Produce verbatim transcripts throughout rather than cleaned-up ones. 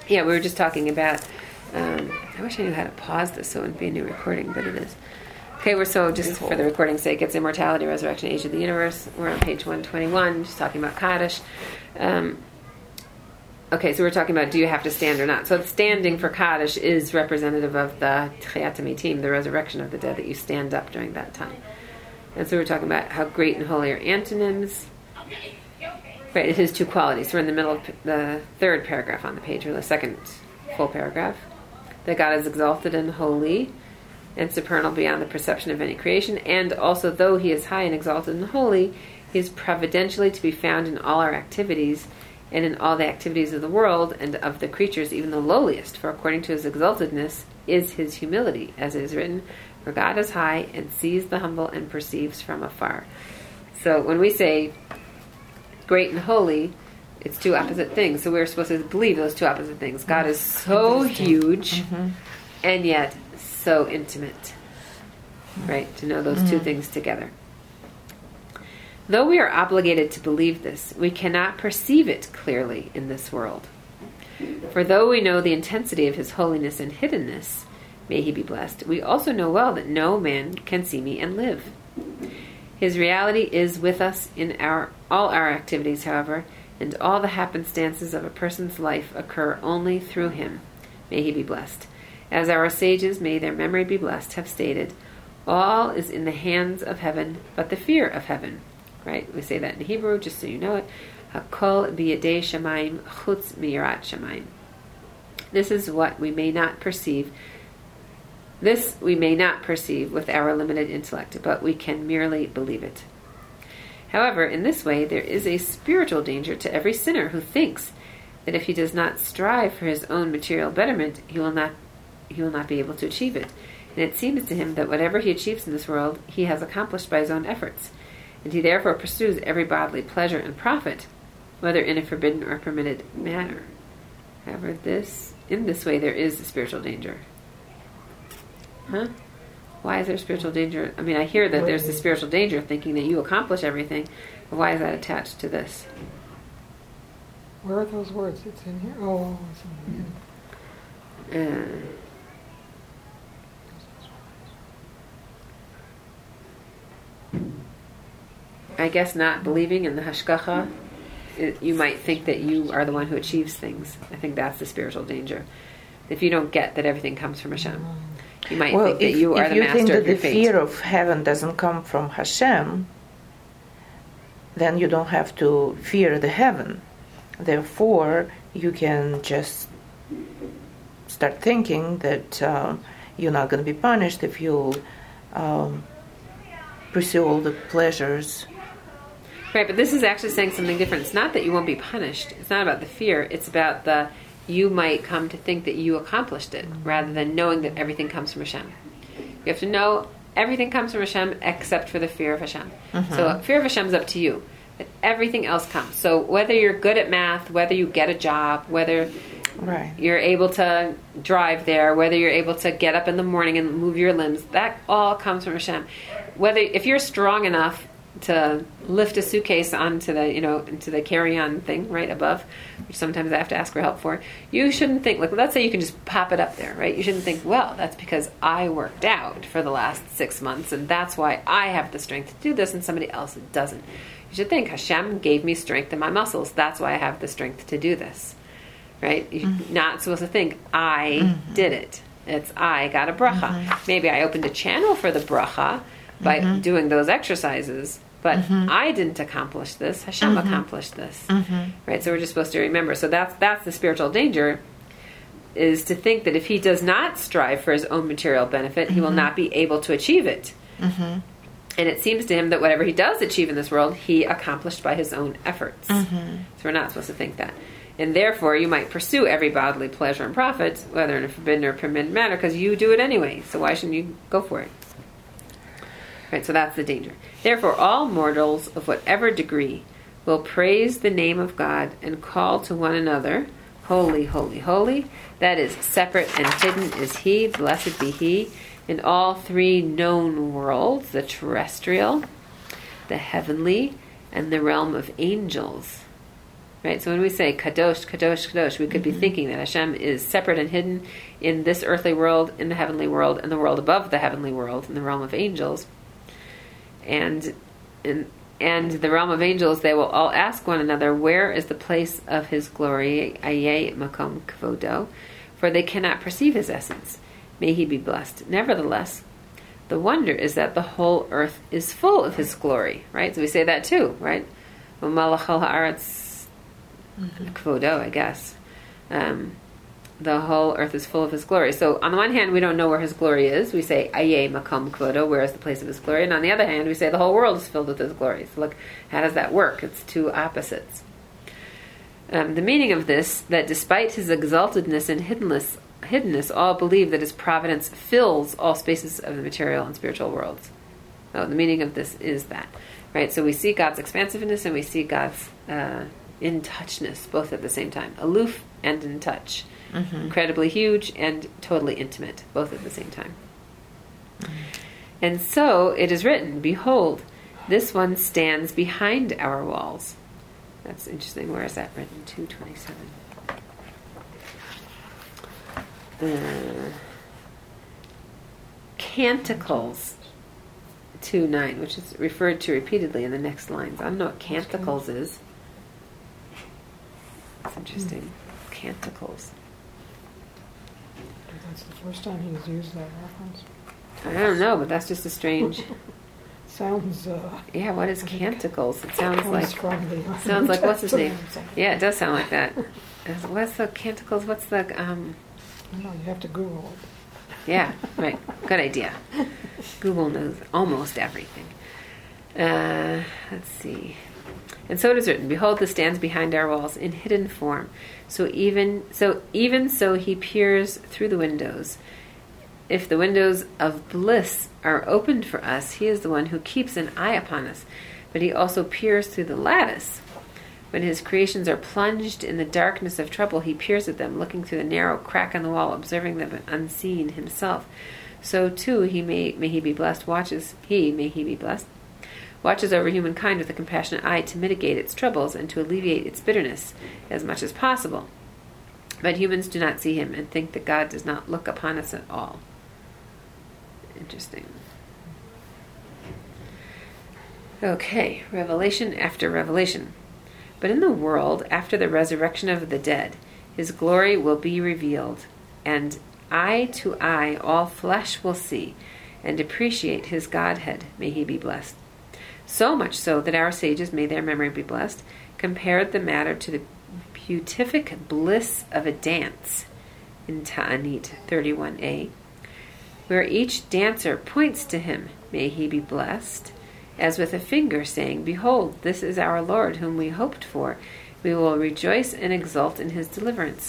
Yeah, we were just talking about, um, I wish I knew how to pause this so it wouldn't be a new recording, but it is. Okay, we're so, just for the recording's sake, it's Immortality, Resurrection, Age of the Universe. We're on page one twenty-one, just talking about Kaddish. Um, okay, so we're talking about do you have to stand or not. So standing for Kaddish is representative of the Tchiyat HaMetim, the resurrection of the dead, that you stand up during that time. And so we're talking about how great and holy are antonyms. Right, it is two qualities. We're in the middle of the third paragraph on the page, or the second full paragraph. That God is exalted and holy and supernal beyond the perception of any creation, and also though he is high and exalted and holy, he is providentially to be found in all our activities and in all the activities of the world and of the creatures, even the lowliest, for according to his exaltedness is his humility, as it is written, for God is high and sees the humble and perceives from afar. So when we say great and holy, it's two opposite things. So we're supposed to believe those two opposite things. God is so huge mm-hmm. and yet so intimate. Right? To know those mm-hmm. two things together. Though we are obligated to believe this, we cannot perceive it clearly in this world. For though we know the intensity of his holiness and hiddenness, may he be blessed, we also know well that no man can see me and live. His reality is with us in our all our activities, however, and all the happenstances of a person's life occur only through him. May he be blessed. As our sages, may their memory be blessed, have stated, all is in the hands of heaven, but the fear of heaven. Right? We say that in Hebrew, just so you know it. Hakol biyadei shamayim chutz miyirat shamayim. This is what we may not perceive. This we may not perceive with our limited intellect, but we can merely believe it. However, in this way, there is a spiritual danger to every sinner who thinks that if he does not strive for his own material betterment, he will not he will not be able to achieve it. And it seems to him that whatever he achieves in this world, he has accomplished by his own efforts, and he therefore pursues every bodily pleasure and profit, whether in a forbidden or permitted manner. However, this in this way there is a spiritual danger. Huh? Why is there spiritual danger? I mean, I hear that there's a spiritual danger thinking that you accomplish everything, but why is that attached to this? Where are those words? It's in here? Oh, it's in here. Uh, I guess not believing in the hashgacha, it, you might think that you are the one who achieves things. I think that's the spiritual danger. If you don't get that everything comes from Hashem, you might well, think that if, you are the you master think that of your the fate. fear of heaven doesn't come from Hashem, then you don't have to fear the heaven. Therefore, you can just start thinking that uh, you're not going to be punished if you um, pursue all the pleasures. Right, but this is actually saying something different. It's not that you won't be punished. It's not about the fear. It's about the you might come to think that you accomplished it, rather than knowing that everything comes from Hashem. You have to know everything comes from Hashem except for the fear of Hashem. Mm-hmm. So fear of Hashem is up to you. But everything else comes. So whether you're good at math, whether you get a job, whether right. you're able to drive there, whether you're able to get up in the morning and move your limbs, that all comes from Hashem. Whether if you're strong enough to lift a suitcase onto the, you know, into the carry-on thing right above, which sometimes I have to ask for help for, you shouldn't think, like, let's say you can just pop it up there, right? You shouldn't think, well, that's because I worked out for the last six months, and that's why I have the strength to do this, and somebody else doesn't. You should think, Hashem gave me strength in my muscles. That's why I have the strength to do this, right? You're mm-hmm. not supposed to think, I mm-hmm. did it. It's I got a bracha. Mm-hmm. Maybe I opened a channel for the bracha by mm-hmm. doing those exercises, but mm-hmm. I didn't accomplish this. Hashem mm-hmm. accomplished this, mm-hmm. right? So we're just supposed to remember. So that's that's the spiritual danger, is to think that if he does not strive for his own material benefit, mm-hmm. he will not be able to achieve it. Mm-hmm. And it seems to him that whatever he does achieve in this world, he accomplished by his own efforts. Mm-hmm. So we're not supposed to think that. And therefore, you might pursue every bodily pleasure and profit, whether in a forbidden or permitted manner, because you do it anyway. So why shouldn't you go for it? Right, so that's the danger. Therefore, all mortals of whatever degree will praise the name of God and call to one another, holy, holy, holy. That is, separate and hidden is he, blessed be he, in all three known worlds, the terrestrial, the heavenly, and the realm of angels. Right? So when we say kadosh, kadosh, kadosh, we could Mm-hmm. be thinking that Hashem is separate and hidden in this earthly world, in the heavenly world, and the world above the heavenly world, in the realm of angels. And in and the realm of angels, they will all ask one another, where is the place of his glory? Aye makom kvodo. For they cannot perceive his essence. May he be blessed. Nevertheless, the wonder is that the whole earth is full of his glory. Right? So we say that too, right? Malachal haaretz kvodo, I guess. Um, the whole earth is full of his glory. So on the one hand, we don't know where his glory is. We say, Aye makom kvodo, where is the place of his glory? And on the other hand, we say the whole world is filled with his glory. So look, how does that work? It's two opposites. Um, the meaning of this, that despite his exaltedness and hiddenness, hiddenness, all believe that his providence fills all spaces of the material and spiritual worlds. Oh, the meaning of this is that. Right? So we see God's expansiveness and we see God's uh, in-touchness, both at the same time. Aloof and in touch. Mm-hmm. Incredibly huge and totally intimate, both at the same time. Mm-hmm. And so it is written, behold, this one stands behind our walls. That's interesting. Where is that written? two twenty-seven. Uh, Canticles two nine, which is referred to repeatedly in the next lines. I don't know what Canticles is. That's interesting. Mm. Canticles. That's the first time he's used that reference. I don't know, but that's just a strange... Sounds... Uh, yeah, what is Canticles? It sounds like... The sounds like, what's his name? Yeah, it does sound like that. What's the Canticles? What's the... Um, I don't know, you have to Google it. Yeah, right. Good idea. Google knows almost everything. Uh, let's see. And so it is written, behold, this stands behind our walls in hidden form. So even so even so he peers through the windows. If the windows of bliss are opened for us, he is the one who keeps an eye upon us. But he also peers through the lattice. When his creations are plunged in the darkness of trouble, he peers at them, looking through the narrow crack in the wall, observing them unseen himself. So too he may may he be blessed, watches he, may he be blessed, watches over humankind with a compassionate eye to mitigate its troubles and to alleviate its bitterness as much as possible. But humans do not see him and think that God does not look upon us at all. Interesting. Okay, revelation after revelation. But in the world, after the resurrection of the dead, his glory will be revealed, and eye to eye all flesh will see and appreciate his Godhead. May he be blessed. So much so that our sages, may their memory be blessed, compared the matter to the beatific bliss of a dance in Ta'anit thirty-one a, where each dancer points to him, may he be blessed, as with a finger saying, behold, this is our Lord whom we hoped for. We will rejoice and exult in his deliverance.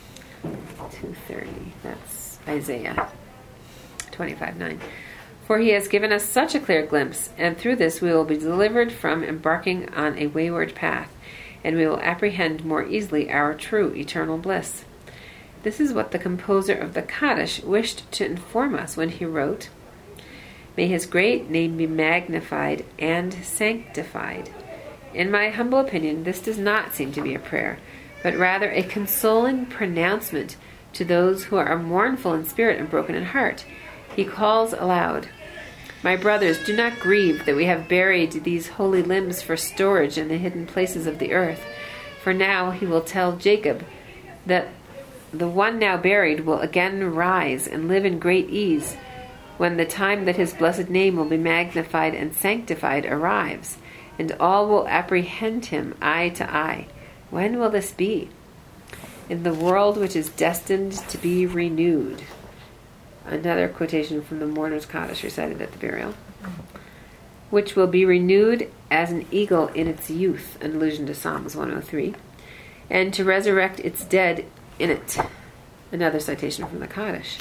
two thirty, that's Isaiah twenty-five nine. For he has given us such a clear glimpse, and through this we will be delivered from embarking on a wayward path, and we will apprehend more easily our true eternal bliss. This is what the composer of the Kaddish wished to inform us when he wrote, may his great name be magnified and sanctified. In my humble opinion, this does not seem to be a prayer, but rather a consoling pronouncement to those who are mournful in spirit and broken in heart. He calls aloud, my brothers, do not grieve that we have buried these holy limbs for storage in the hidden places of the earth. For now he will tell Jacob that the one now buried will again rise and live in great ease when the time that his blessed name will be magnified and sanctified arrives, and all will apprehend him eye to eye. When will this be? In the world which is destined to be renewed. Another quotation from the Mourner's Kaddish recited at the burial. Which will be renewed as an eagle in its youth, an allusion to Psalms one oh three, and to resurrect its dead in it. Another citation from the Kaddish.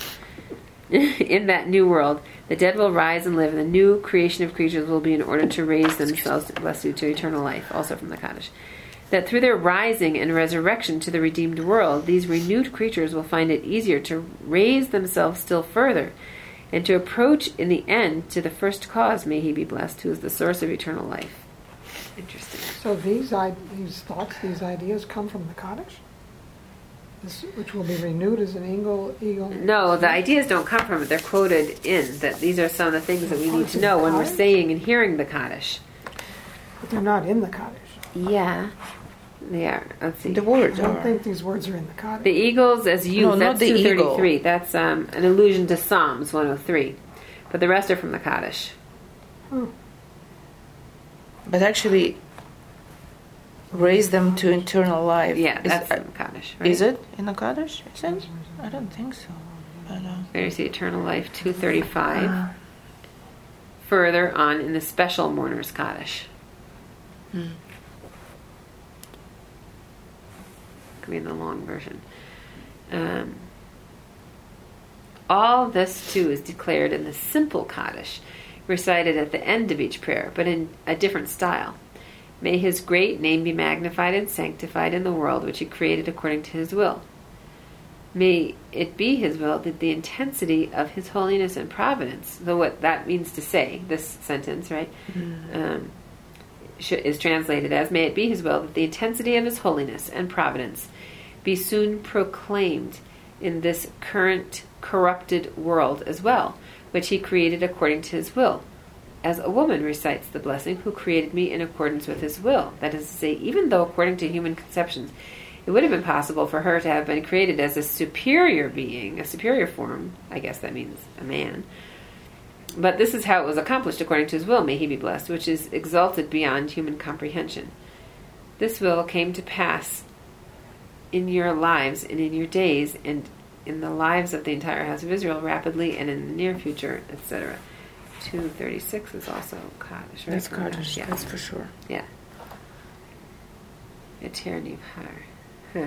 In that new world, the dead will rise and live, and the new creation of creatures will be in order to raise themselves, bless you, to eternal life, also from the Kaddish. That through their rising and resurrection to the redeemed world, these renewed creatures will find it easier to raise themselves still further, and to approach in the end to the first cause, may he be blessed, who is the source of eternal life. Interesting. So these I, these thoughts, these ideas come from the Kaddish? This, which will be renewed as an eagle. eagle. No, the ideas don't come from it. They're quoted in. That these are some of the things that we need to know when we're saying and hearing the Kaddish. But they're not in the Kaddish. Yeah, they are. Let's see. The words I don't are. think these words are in the Kaddish. The eagles as youth. No, not that's the two thirty-three. eagle. That's um, an allusion to Psalms one oh three. But the rest are from the Kaddish. Hmm. But actually, raise them to eternal life. Yeah, Is- that's uh, in the Kaddish. Right? Is it in the Kaddish? Is it? I don't think so. But, uh, There you see eternal life two thirty-five. uh, Further on in the special mourner's Kaddish. hmm. Could be in the long version. Um, all this too is declared in the simple Kaddish, recited at the end of each prayer, but in a different style. May his great name be magnified and sanctified in the world which he created according to his will. May it be his will that the intensity of his holiness and providence, though what that means to say, this sentence, right, Mm. um, sh- is translated as, may it be his will that the intensity of his holiness and providence be soon proclaimed in this current corrupted world as well, which he created according to his will, as a woman recites the blessing who created me in accordance with his will. That is to say, even though according to human conceptions it would have been possible for her to have been created as a superior being, a superior form, I guess that means a man, but this is how it was accomplished according to his will, may he be blessed, which is exalted beyond human comprehension. This will came to pass in your lives and in your days and in the lives of the entire house of Israel rapidly and in the near future, et cetera. two thirty-six is also Kaddish, right? That's Kaddish, Yeah. that's for sure. Yeah. Eterniv Har. Huh.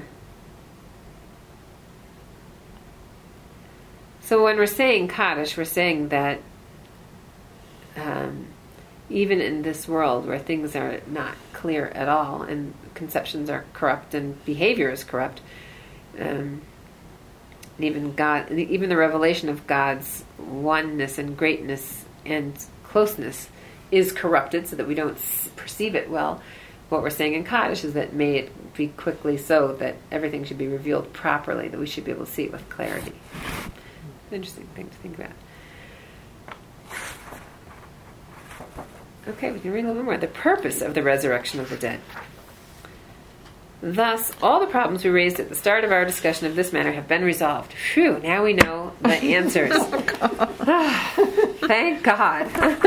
So when we're saying Kaddish, we're saying that um, even in this world where things are not clear at all and conceptions are corrupt and behavior is corrupt, um, and even God, even the revelation of God's oneness and greatness and closeness is corrupted, so that we don't perceive it well. What we're saying in Kaddish is that may it be quickly so that everything should be revealed properly, that we should be able to see it with clarity. Interesting thing to think about. Okay, we can read a little bit more. The purpose of the resurrection of the dead. Thus, all the problems we raised at the start of our discussion of this matter have been resolved. Phew, now we know the answers. Oh, thank God.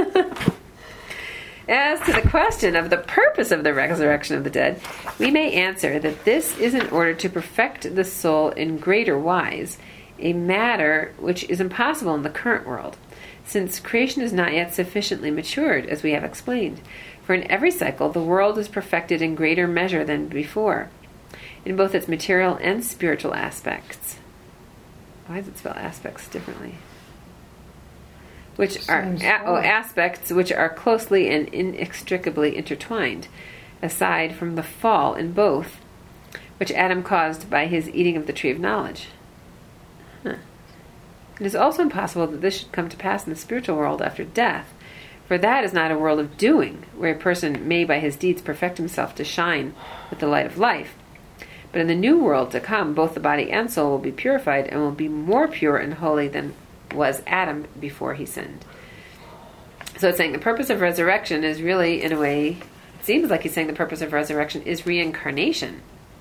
As to the question of the purpose of the resurrection of the dead, we may answer that this is in order to perfect the soul in greater wise, a matter which is impossible in the current world, since creation is not yet sufficiently matured, as we have explained. For in every cycle, the world is perfected in greater measure than before, in both its material and spiritual aspects. Why does it spell aspects differently? Which are a- oh, aspects which are closely and inextricably intertwined, aside from the fall in both, which Adam caused by his eating of the tree of knowledge. Huh. It is also impossible that this should come to pass in the spiritual world after death, for that is not a world of doing, where a person may by his deeds perfect himself to shine with the light of life. But in the new world to come, both the body and soul will be purified and will be more pure and holy than was Adam before he sinned. So it's saying the purpose of resurrection is really, in a way, it seems like he's saying the purpose of resurrection is reincarnation.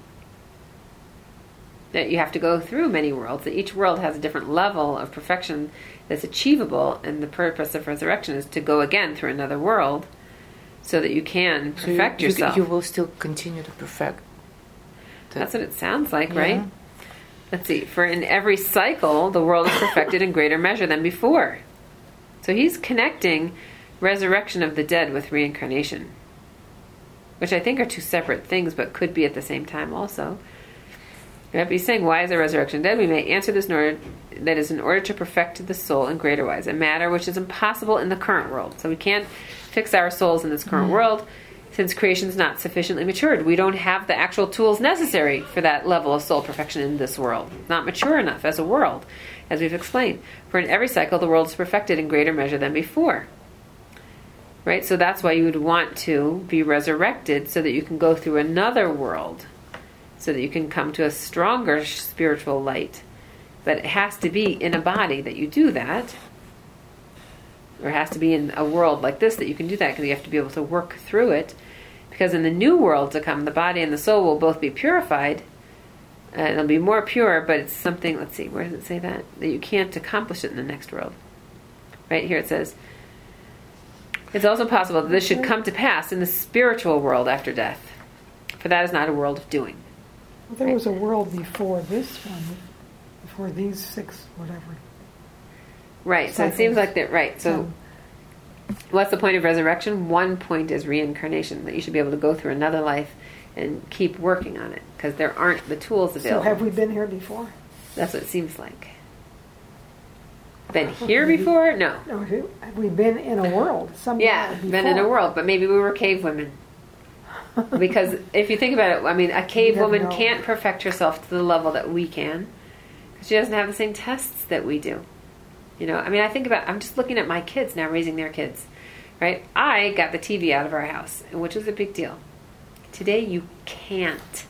That you have to go through many worlds, that each world has a different level of perfection that's achievable, and the purpose of resurrection is to go again through another world so that you can perfect so you, yourself. You, you will still continue to perfect. the- That's what it sounds like, Yeah. right? Let's see. For in every cycle, the world is perfected in greater measure than before. So he's connecting resurrection of the dead with reincarnation, which I think are two separate things, but could be at the same time also. But he's saying, why is the resurrection dead? We may answer this in order, that is in order to perfect the soul in greater wise, a matter which is impossible in the current world. So we can't fix our souls in this current mm-hmm. world, since creation is not sufficiently matured. We don't have the actual tools necessary for that level of soul perfection in this world. It's not mature enough as a world, as we've explained. For in every cycle, the world is perfected in greater measure than before. right? So that's why you would want to be resurrected so that you can go through another world, so that you can come to a stronger spiritual light. But it has to be in a body that you do that, or it has to be in a world like this that you can do that, because you have to be able to work through it. Because in the new world to come, the body and the soul will both be purified, and it'll be more pure, but it's something, let's see, where does it say that? That you can't accomplish it in the next world. Right here it says, it's also possible that this should come to pass in the spiritual world after death, for that is not a world of doing. Well, there right? was a world before this one, before these six, whatever. Right, so it seems like that, right, so what's the point of resurrection? One point is reincarnation, that you should be able to go through another life and keep working on it, because there aren't the tools available. So have we been here before? That's what it seems like. Been here before? No. No, have we been in a world? Somewhere Yeah, before? been in a world, but maybe we were cave women. Because if you think about it, I mean, a cave never woman know. can't perfect herself to the level that we can, because she doesn't have the same tests that we do. You know, I mean, I think about, I'm just looking at my kids now, raising their kids, right? I got the T V out of our house, which was a big deal. Today, you can't.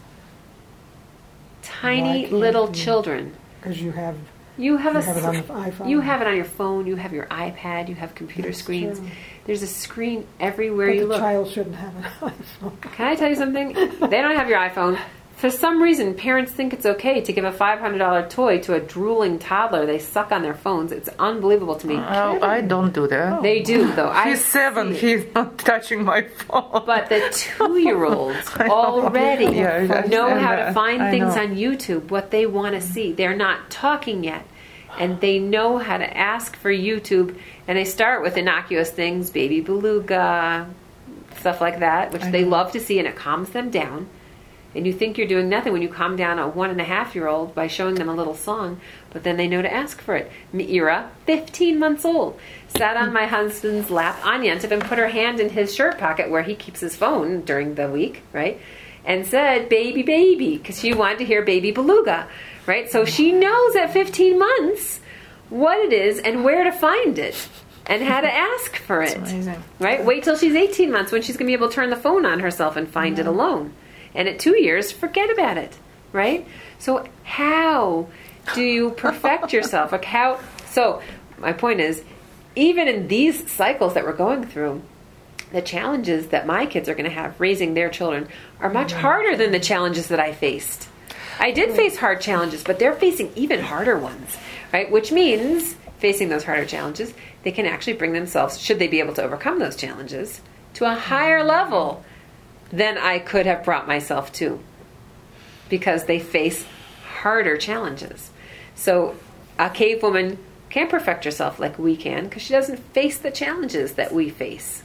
Tiny can't little you? children. Because you have, You have you a have it on s- the iPhone. You have it on your phone. You have your iPad. You have computer That's screens. true. There's a screen everywhere But you the look. child shouldn't have an iPhone. Can I tell you something? They don't have your iPhone. For some reason, parents think it's okay to give a five hundred dollars toy to a drooling toddler. They suck on their phones. It's unbelievable to me. Oh, I don't do that. They do, though. I He's seven. see it. He's not touching my phone. But the two-year-olds already Yeah, I know understand how to that. find I things know. on YouTube, what they want to see. They're not talking yet. And they know how to ask for YouTube. And they start with innocuous things, baby beluga, stuff like that, which I they know. love to see, and it calms them down. And you think you're doing nothing when you calm down a one and a half year old by showing them a little song, but then they know to ask for it. Mira, fifteen months old, sat on my husband's lap. Anya entered and put her hand in his shirt pocket where he keeps his phone during the week, right? And said, baby, baby, because she wanted to hear baby beluga, right? So she knows at fifteen months what it is and where to find it and how to ask for it, amazing. right? Wait till she's eighteen months when she's going to be able to turn the phone on herself and find it alone. And at two years, forget about it, right? So how do you perfect yourself? Like how? So my point is, even in these cycles that we're going through, the challenges that my kids are going to have raising their children are much harder than the challenges that I faced. I did face hard challenges, but they're facing even harder ones, right? Which means, facing those harder challenges, they can actually bring themselves, should they be able to overcome those challenges, to a higher level than I could have brought myself to, because they face harder challenges. So a cave woman can't perfect herself like we can because she doesn't face the challenges that we face.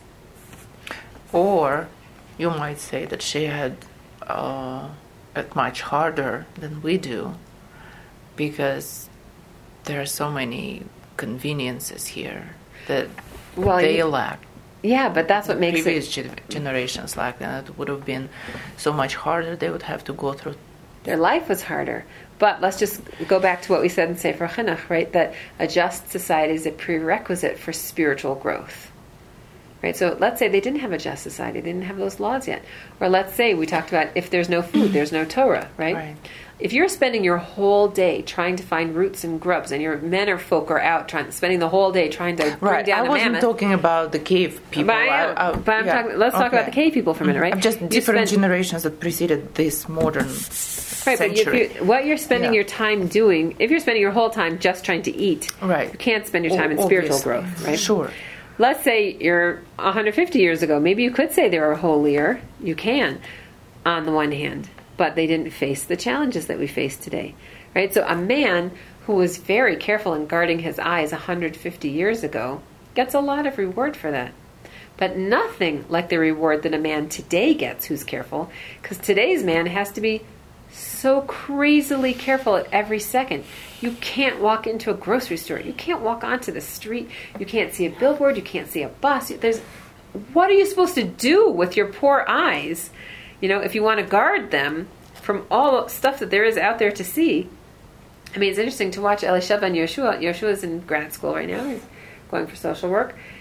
Or you might say that she had uh, it much harder than we do, because there are so many conveniences here that Well, they you- lack. Yeah, but that's what makes Previous it, ge- generations lack, and it would have been so much harder. They would have to go through. their life was harder. But let's just go back to what we said in Sefer Chinuch, right? That a just society is a prerequisite for spiritual growth. Right? So let's say they didn't have a just society. They didn't have those laws yet. Or let's say we talked about if there's no food, there's no Torah, right? Right. If you're spending your whole day trying to find roots and grubs, and your men or folk are out trying, spending the whole day trying to bring Right. down I the wasn't mammoth. talking about the cave people. But, I am, I- I- but I'm yeah. talking, let's talk about Okay. the cave people for a minute, right? I'm just You different spend- generations that preceded this modern Right, but century. if you, what you're spending Yeah. your time doing, if you're spending your whole time just trying to eat, Right. you can't spend your time in O- spiritual obviously. growth, right? Sure. Let's say you're one hundred fifty years ago. Maybe you could say they were holier. You can, on the one hand, but they didn't face the challenges that we face today, right? So a man who was very careful in guarding his eyes one hundred fifty years ago gets a lot of reward for that. But nothing like the reward that a man today gets who's careful, because today's man has to be so crazily careful at every second. You can't walk into a grocery store. You can't walk onto the street. You can't see a billboard. You can't see a bus. There's, what are you supposed to do with your poor eyes? You know, if you want to guard them from all the stuff that there is out there to see. I mean, it's interesting to watch Elisheva and Yeshua. Yeshua is in grad school right now. He's going for social work.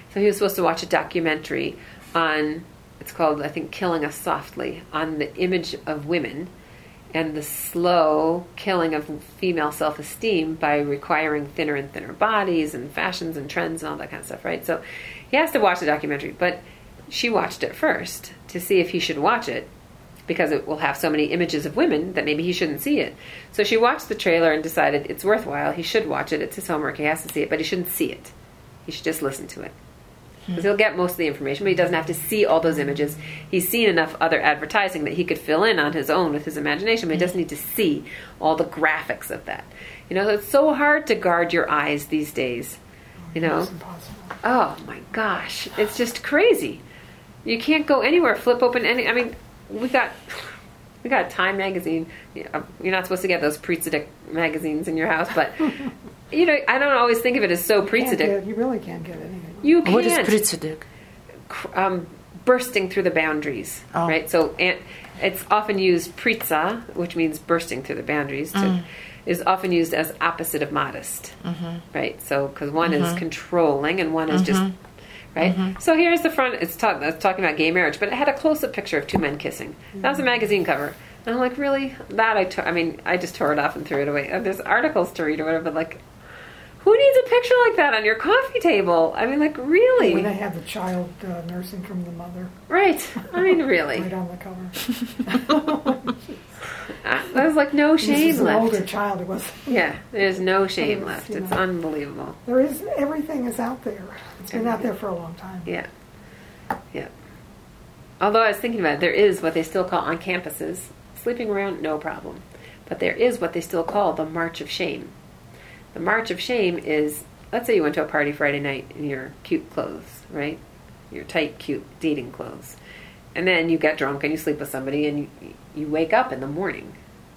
So he was supposed to watch a documentary on, it's called, I think, Killing Us Softly, on the image of women and the slow killing of female self-esteem by requiring thinner and thinner bodies and fashions and trends and all that kind of stuff, right? So he has to watch the documentary, but she watched it first to see if he should watch it, because it will have so many images of women that maybe he shouldn't see it. So she watched the trailer and decided it's worthwhile. He should watch it. It's his homework. He has to see it, but he shouldn't see it. He should just listen to it. Because he'll get most of the information, but he doesn't have to see all those images. He's seen enough other advertising that he could fill in on his own with his imagination, but he doesn't need to see all the graphics of that. You know, it's so hard to guard your eyes these days. You know? It's impossible. Oh my gosh. It's just crazy. You can't go anywhere, flip open any, I mean, we got... We got Time magazine. You're not supposed to get those pre-tzedek magazines in your house, but you know, I don't always think of it as so pre-tzedek. You really can't get anything. You can't. What is pre-tzedek? Um, bursting through the boundaries, oh. right? So and it's often used pritza, which means bursting through the boundaries, to, mm. is often used as opposite of modest, mm-hmm. right? So because one mm-hmm. is controlling and one is mm-hmm. just. Right? Mm-hmm. So here's the front. It's, talk, it's talking about gay marriage, but it had a close-up picture of two men kissing. That was a magazine cover. And I'm like, really? That I tore, I mean, I just tore it off and threw it away. There's articles to read or whatever, but like, who needs a picture like that on your coffee table? I mean, like, really? When they have the child uh, nursing from the mother. Right. I mean, really. Right on the cover. There's like no shame this is an left. older child. It was. Yeah, there's no shame It's, left. you It's know. unbelievable. There is everything is out there. It's been out there for a long time. Yeah. Yeah. Although I was thinking about it, there is what they still call on campuses, sleeping around, no problem. But there is what they still call the March of Shame. The March of Shame is, let's say you went to a party Friday night in your cute clothes, right? Your tight, cute dating clothes. And then you get drunk and you sleep with somebody and you, you wake up in the morning.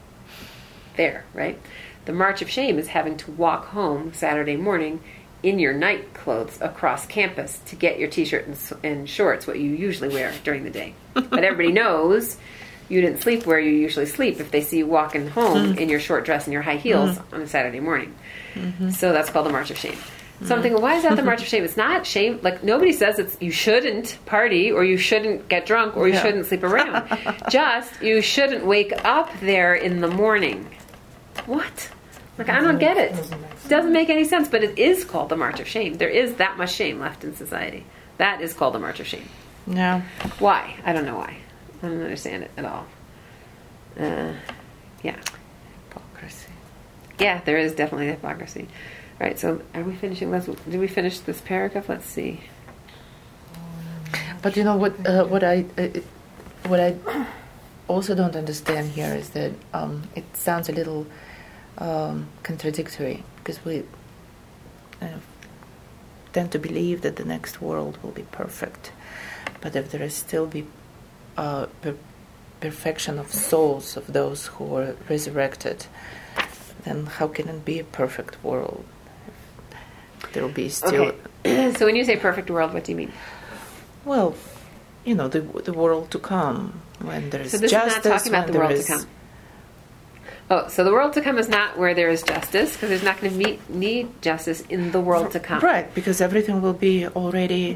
There, right? The March of Shame is having to walk home Saturday morning in your night clothes across campus to get your t-shirt and, and shorts, what you usually wear during the day. But everybody knows you didn't sleep where you usually sleep if they see you walking home in your short dress and your high heels mm-hmm. on a Saturday morning. Mm-hmm. So that's called the March of Shame. Mm-hmm. So I'm thinking, why is that the March of Shame? It's not shame. Like, nobody says it's you shouldn't party or you shouldn't get drunk or you yeah. shouldn't sleep around. Just, you shouldn't wake up there in the morning. What? Like, I don't get it. It doesn't make any sense, but it is called the March of Shame. There is that much shame left in society. That is called the March of Shame. Yeah. Why? I don't know why. I don't understand it at all. Uh, yeah. Hypocrisy. Yeah, there is definitely hypocrisy. Right, so are we finishing? Let's, did we finish this paragraph? Let's see. But you know what? Uh, what I uh, what I also don't understand here is that um, it sounds a little um, contradictory, because we uh, tend to believe that the next world will be perfect, but if there is still be uh, per- perfection of souls of those who are resurrected, then how can it be a perfect world? There will be still. Okay. So when you say perfect world, what do you mean? Well, you know, the the world to come, when there is so this justice. is not talking about the world is... to come. Oh, so the world to come is not where there is justice, because there's not going to need justice in the world to come. Right, because everything will be already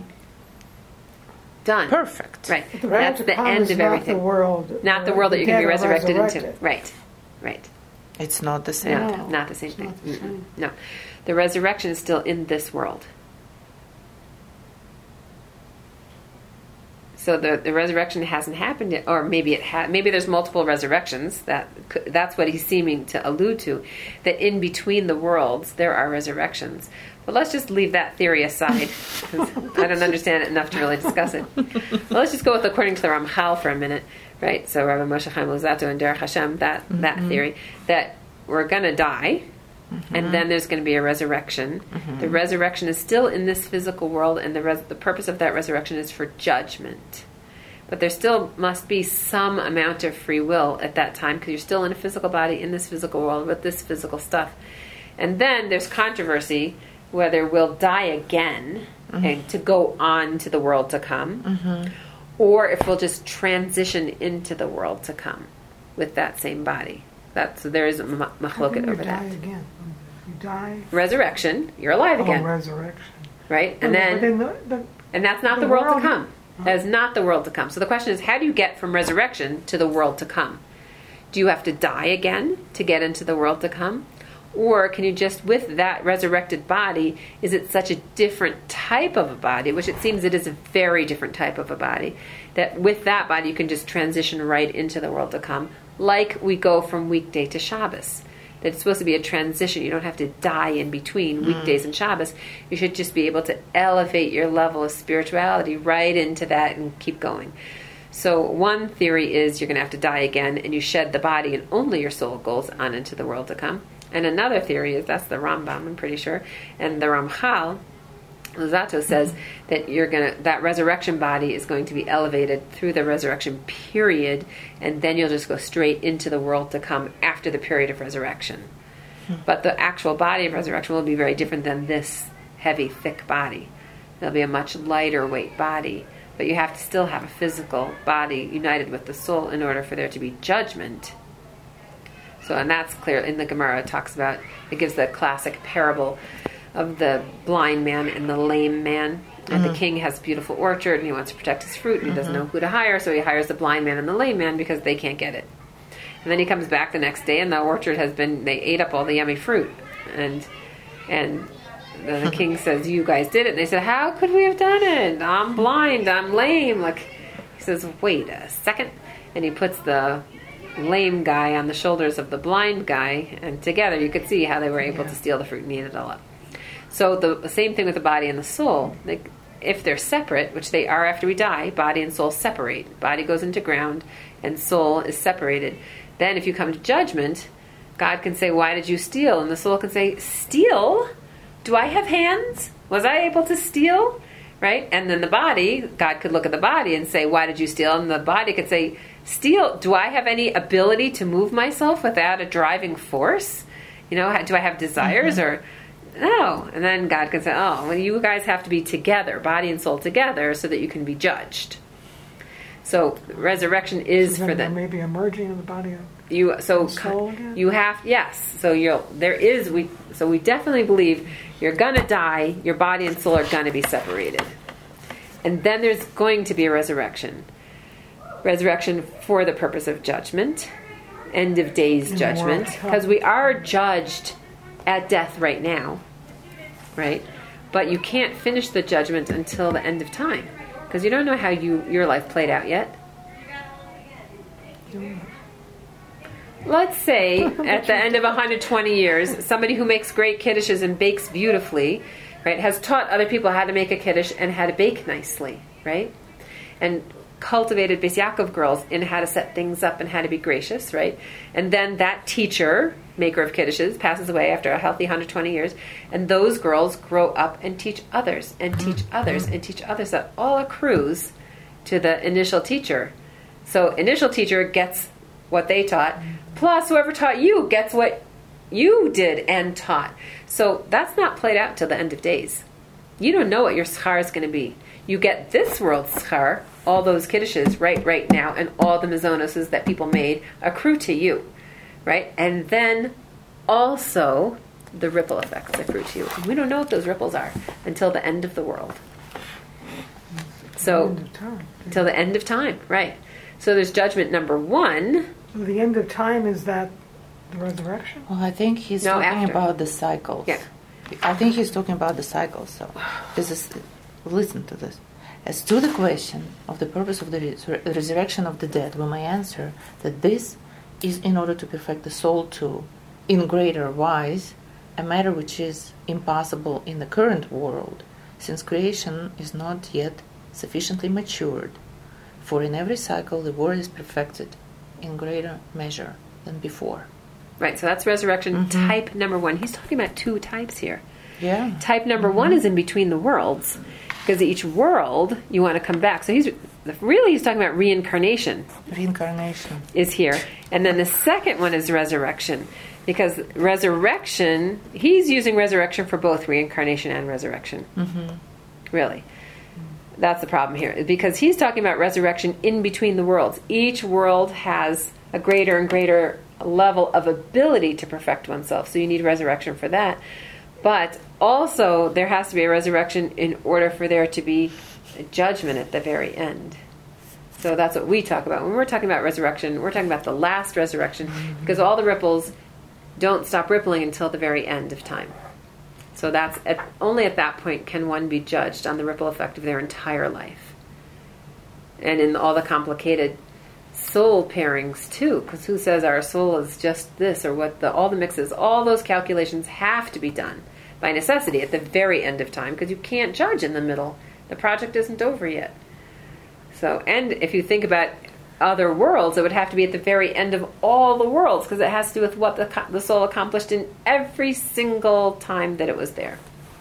done. Perfect. Right. The That's the end of everything. Not the world. Not the world that you can be resurrected, resurrected into. Right. Right. It's not the same. No, No, not the same it's thing. not the same. No. The resurrection is still in this world. So the, the resurrection hasn't happened yet, or maybe it ha- maybe there's multiple resurrections. That could, that's what he's seeming to allude to, that in between the worlds there are resurrections. But let's just leave that theory aside, because I don't understand it enough to really discuss it. Well, let's just go with according to the Ramchal for a minute, right? So Rabbi Moshe Chaim Luzzatto and Derech Hashem, that mm-hmm. that theory that we're going to die. Mm-hmm. And then there's going to be a resurrection. Mm-hmm. The resurrection is still in this physical world, and the res- the purpose of that resurrection is for judgment. But there still must be some amount of free will at that time, because you're still in a physical body in this physical world with this physical stuff. And then there's controversy whether we'll die again mm-hmm. and to go on to the world to come, mm-hmm. or if we'll just transition into the world to come with that same body. That's, so there is a machloket over die that. Again? You die. Resurrection, you're alive again. Oh, resurrection. right? And But then, in the, the, and that's not the, the world, world- to come. That is not the world to come. So the question is, how do you get from resurrection to the world to come? Do you have to die again to get into the world to come? Or can you just, with that resurrected body, is it such a different type of a body, which it seems it is a very different type of a body, that with that body you can just transition right into the world to come, like we go from weekday to Shabbos. That it's supposed to be a transition. You don't have to die in between weekdays and Shabbos. You should just be able to elevate your level of spirituality right into that and keep going. So one theory is you're going to have to die again and you shed the body and only your soul goes on into the world to come. And another theory is, that's the Rambam, I'm pretty sure, and the Ramchal, Luzzatto says that you're gonna that resurrection body is going to be elevated through the resurrection period, and then you'll just go straight into the world to come after the period of resurrection. But the actual body of resurrection will be very different than this heavy, thick body. It'll be a much lighter weight body, but you have to still have a physical body united with the soul in order for there to be judgment. So, and that's clear in the Gemara. It talks about, it gives the classic parable of the blind man and the lame man. And mm-hmm. the king has a beautiful orchard and he wants to protect his fruit and he mm-hmm. doesn't know who to hire, so he hires the blind man and the lame man because they can't get it. And then he comes back the next day and the orchard has been, they ate up all the yummy fruit. And and the king says, you guys did it. And they said, how could we have done it? I'm blind, I'm lame. Like, he says, wait a second. And he puts the lame guy on the shoulders of the blind guy, and together you could see how they were able to steal the fruit and eat it all up. So the, the same thing with the body and the soul. They, if they're separate, which they are after we die, body and soul separate. Body goes into ground and soul is separated. Then if you come to judgment, God can say, why did you steal? And the soul can say, steal? Do I have hands? Was I able to steal? Right? And then the body, God could look at the body and say, why did you steal? And the body could say, steal, do I have any ability to move myself without a driving force? You know, do I have desires mm-hmm. or no? And then God can say, oh, well, you guys have to be together, body and soul together, so that you can be judged. So resurrection is so for the maybe a merging of the body of you. So soul again? You have yes. So you'll there is we. So we definitely believe you're gonna die. Your body and soul are gonna be separated, and then there's going to be a resurrection. Resurrection for the purpose of judgment, end of days In judgment, because we are judged at death right now, right? But you can't finish the judgment until the end of time, because you don't know how you your life played out yet. Let's say at the end of one hundred twenty years, somebody who makes great kiddushes and bakes beautifully, right, has taught other people how to make a kiddush and how to bake nicely, right? And cultivated Beis Yaakov girls in how to set things up and how to be gracious, right? And then that teacher, maker of kiddushes, passes away after a healthy one hundred twenty years, and those girls grow up and teach others and teach others and teach others. That all accrues to the initial teacher. So initial teacher gets what they taught, plus whoever taught you gets what you did and taught. So that's not played out till the end of days. You don't know what your schar is going to be. You get this world's schar, all those kiddushes right right now, and all the mizonoses that people made accrue to you, right? And then also the ripple effects accrue to you. And we don't know what those ripples are until the end of the world. So, the end of time. Until the end of time, right. So there's judgment number one. So the end of time is that the resurrection? Well, I think he's No, talking after. about the cycles. Yeah. I think he's talking about the cycles. So, this is, listen to this. As to the question of the purpose of the res- resurrection of the dead, we may answer that this is in order to perfect the soul to, in greater wise, a matter which is impossible in the current world, since creation is not yet sufficiently matured. For in every cycle the world is perfected in greater measure than before. Right, so that's resurrection Mm-hmm. type number one. He's talking about two types here. Yeah. Type number Mm-hmm. one is in between the worlds, because each world you want to come back. So he's really he's talking about reincarnation. Reincarnation. Is here. And then the second one is resurrection, because resurrection, he's using resurrection for both reincarnation and resurrection. Mm-hmm. Really. That's the problem here, because he's talking about resurrection in between the worlds. Each world has a greater and greater level of ability to perfect oneself, so you need resurrection for that. But also, there has to be a resurrection in order for there to be a judgment at the very end. So that's what we talk about. When we're talking about resurrection, we're talking about the last resurrection, because all the ripples don't stop rippling until the very end of time. So that's at, only at that point can one be judged on the ripple effect of their entire life. And in all the complicated soul pairings too, because who says our soul is just this or what, the all the mixes, all those calculations have to be done by necessity at the very end of time, because you can't judge in the middle. The project isn't over yet. So, and if you think about other worlds, it would have to be at the very end of all the worlds, because it has to do with what the, the soul accomplished in every single time that it was there.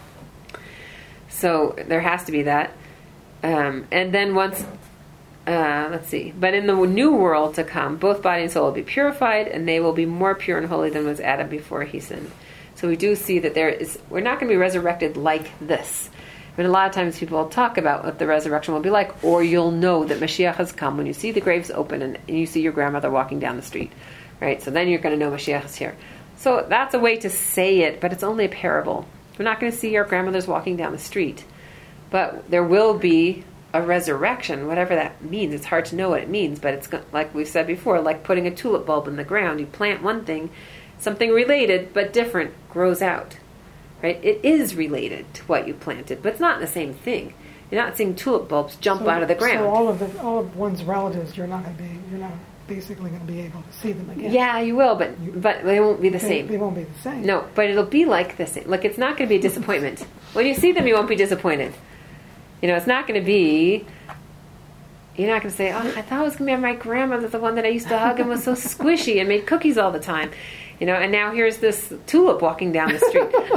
So there has to be that. Um, and then once, uh, let's see, but in the new world to come, both body and soul will be purified, and they will be more pure and holy than was Adam before he sinned. So we do see that there is, we're not going to be resurrected like this. But a lot of times people talk about what the resurrection will be like, or you'll know that Mashiach has come when you see the graves open and, and you see your grandmother walking down the street, right? So then you're going to know Mashiach is here. So that's a way to say it, but it's only a parable. We're not going to see our grandmothers walking down the street. But there will be a resurrection, whatever that means. It's hard to know what it means, but it's like we've said before, like putting a tulip bulb in the ground. You plant one thing, something related but different grows out. Right? It is related to what you planted, but it's not the same thing. You're not seeing tulip bulbs jump so, out of the ground. So all of the all of one's relatives, you're not going to be, you're not basically going to be able to see them again. Yeah, you will, but you, but they won't be the they, same. They won't be the same. No, but it'll be like the same. Like it's not going to be a disappointment. When you see them, you won't be disappointed. You know, it's not going to be. You're not going to say, "Oh, I thought it was going to be my grandmother, the one that I used to hug and was so squishy and made cookies all the time." You know, and now here's this tulip walking down the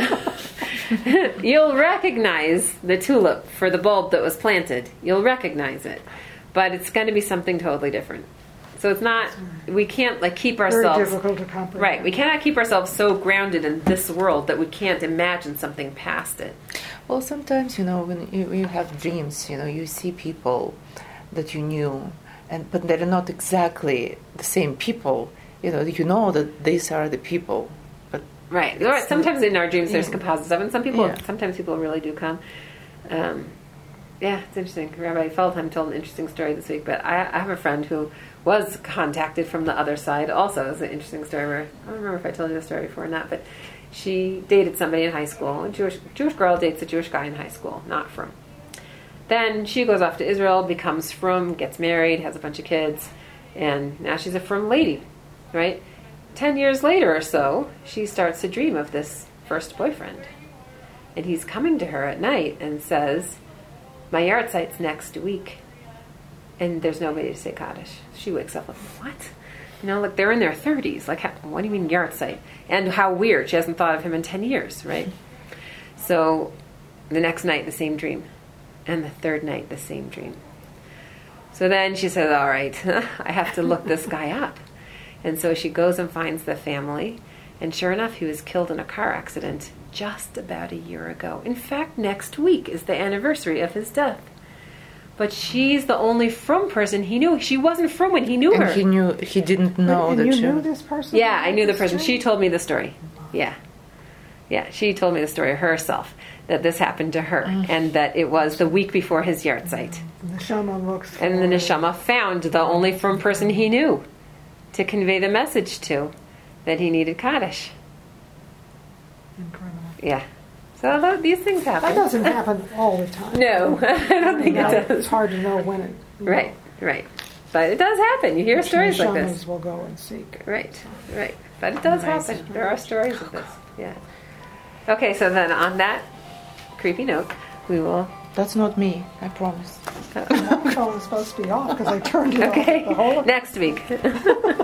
street. You'll recognize the tulip for the bulb that was planted. You'll recognize it. But it's going to be something totally different. So it's not, we can't like keep ourselves... Very difficult to comprehend. Right, we cannot keep ourselves so grounded in this world that we can't imagine something past it. Well, sometimes, you know, when you, you have dreams, you know, you see people that you knew, and but they're not exactly the same people. You know, you know that these are the people, but right. Sometimes in our dreams there's yeah. composites of it, and some people, Yeah. sometimes people really do come. Um, yeah, it's interesting. Rabbi Feldheim told an interesting story this week, but I, I have a friend who was contacted from the other side. Also, it's an interesting story. Where I don't remember if I told you the story before or not, but she dated somebody in high school. A Jewish Jewish girl dates a Jewish guy in high school, not from. Then she goes off to Israel, becomes frum, gets married, has a bunch of kids, and now she's a frum lady. Right? Ten years later or so, she starts to dream of this first boyfriend. And he's coming to her at night and says, my yahrzeit next week. And there's nobody to say Kaddish. She wakes up like, what? You know, like they're in their thirties. Like, how, what do you mean yahrzeit? And how weird. She hasn't thought of him in ten years, right? So the next night, the same dream. And the third night, the same dream. So then she says, all right, I have to look this guy up. And so she goes and finds the family, and sure enough, he was killed in a car accident just about a year ago. In fact, next week is the anniversary of his death. But she's the only frum person he knew. She wasn't frum when he knew and her. he knew he didn't know and that you she... knew this person? Yeah, I knew the person. Story? She told me the story. Yeah. Yeah, she told me the story herself, that this happened to her, mm. and that it was the week before his yahrzeit. The neshama looks for... And the neshama found the only frum person he knew to convey the message to, that he needed Kaddish. Incredible. Yeah. So th- these things happen. That doesn't happen all the time. No, I don't think Now, it does. It's hard to know when it... you Right, know, right. But it does happen. You hear which stories like neshamas this. will go and seek. Right, right. But it does Nice. happen. There are stories of this. Yeah. Okay, so then on that creepy note, we will... That's not me, I promise. My phone is supposed to be off because I turned it Okay, off the whole next week.